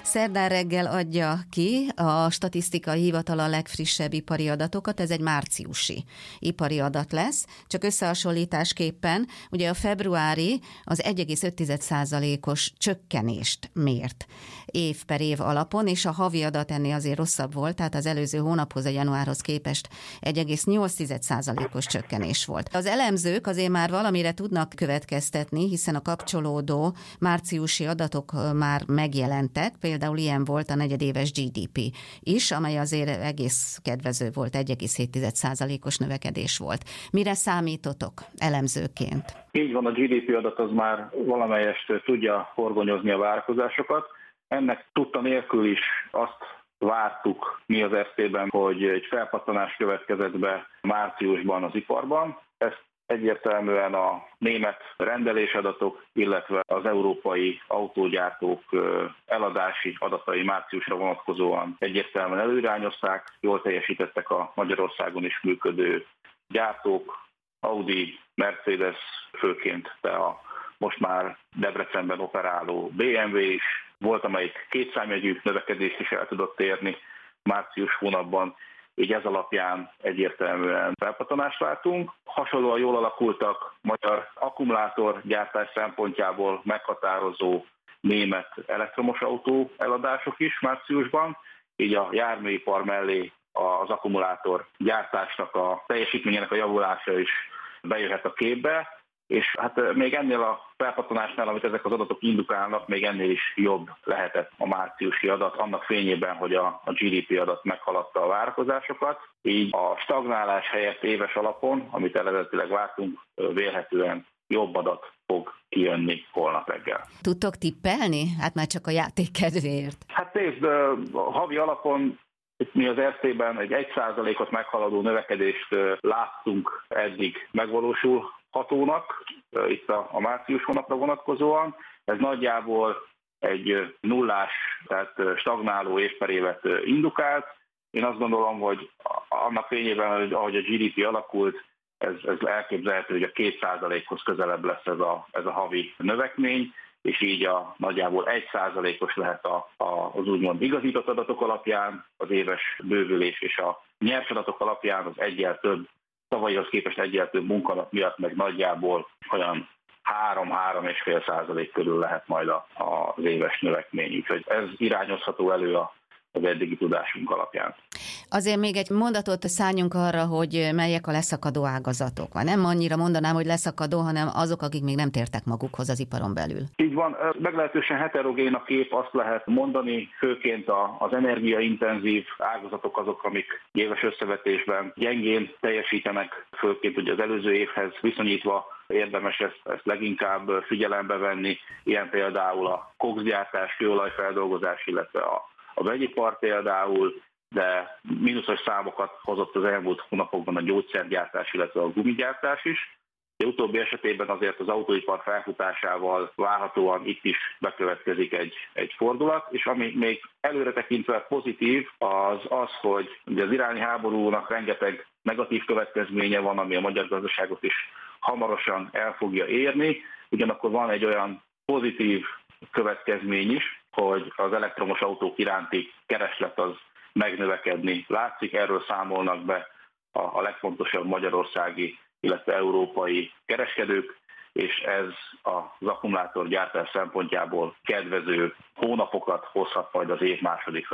Szerdán reggel adja ki a Statisztikai Hivatal a legfrissebb ipari adatokat, ez egy márciusi ipari adat lesz, csak összehasonlításképpen ugye a februári az 1,5%-os csökkenést mért év per év alapon, és a havi adat ennél azért rosszabb volt, tehát az előző hónaphoz, a januárhoz képest 1,8%-os csökkenés volt. Az elemzők azért már valamire tudnak következtetni, hiszen a kapcsolódó márciusi adatok már megjelentek, például ilyen volt a negyedéves GDP is, amely azért egész kedvező volt, 1,7%-os növekedés volt. Mire számítotok elemzőként? Így van, a GDP adat az már valamelyest tudja horgonyozni a várakozásokat. Ennek tudta nélkül is azt vártuk mi az SZT-ben, hogy egy felpattanás következett be márciusban az iparban. Ezt egyértelműen a német rendelésadatok, illetve az európai autógyártók eladási adatai márciusra vonatkozóan egyértelműen előirányozták. Jól teljesítettek a Magyarországon is működő gyártók, Audi, Mercedes főként, de a most már Debrecenben operáló BMW is. Volt, amelyik kétszámjegyű növekedést is el tudott érni március hónapban, így ez alapján egyértelműen felpattanást látunk. Hasonlóan jól alakultak magyar akkumulátorgyártás szempontjából meghatározó német elektromos autó eladások is márciusban, így a járműipar mellé az akkumulátor gyártásnak a teljesítményének a javulása is bejöhet a képbe, és hát még ennél a felpattanásnál, amit ezek az adatok indukálnak, még ennél is jobb lehetett a márciusi adat, annak fényében, hogy a GDP adat meghaladta a várakozásokat. Így a stagnálás helyett éves alapon, amit eredetileg vártunk, vélhetően jobb adat fog kijönni holnap reggel. Tudtok tippelni? Hát már csak a játék kedvéért. Hát nézd, a havi alapon itt mi az SZT-ben egy 1%-ot meghaladó növekedést láttunk eddig megvalósulhatónak, itt a március hónapra vonatkozóan. Ez nagyjából egy nullás, tehát stagnáló év per évet indukált. Én azt gondolom, hogy annak fényében, hogy ahogy a GDP alakult, ez elképzelhető, hogy a 2%-hoz közelebb lesz ez a havi növekmény, és így a nagyjából 1%-os lehet az úgymond igazított adatok alapján, az éves bővülés, és a nyers adatok alapján az egyel több, tavalyihoz képest egyel több munkanap miatt meg nagyjából olyan 3-3,5% körül lehet majd az éves növekmény. Úgyhogy ez irányozható elő az eddigi tudásunk alapján. Azért még egy mondatot szálljunk arra, hogy melyek a leszakadó ágazatok. Nem annyira mondanám, hogy leszakadó, hanem azok, akik még nem tértek magukhoz az iparon belül. Így van, meglehetősen heterogén a kép, azt lehet mondani, főként az energiaintenzív ágazatok azok, amik éves összevetésben gyengén teljesítenek, főként ugye az előző évhez viszonyítva érdemes ezt leginkább figyelembe venni, ilyen például a kokszgyártás, kőolajfeldolgozás, illetve a vegyipar például, de mínuszos számokat hozott az elmúlt hónapokban a gyógyszergyártás, illetve a gumigyártás is. De utóbbi esetében azért az autóipar felfutásával várhatóan itt is bekövetkezik egy fordulat, és ami még előre tekintve pozitív, az, hogy ugye az iráni háborúnak rengeteg negatív következménye van, ami a magyar gazdaságot is hamarosan el fogja érni, ugyanakkor van egy olyan pozitív következmény is, hogy az elektromos autók iránti kereslet az megnövekedni látszik, erről számolnak be a legfontosabb magyarországi, illetve európai kereskedők, és ez az akkumulátorgyártás szempontjából kedvező hónapokat hozhat majd az év második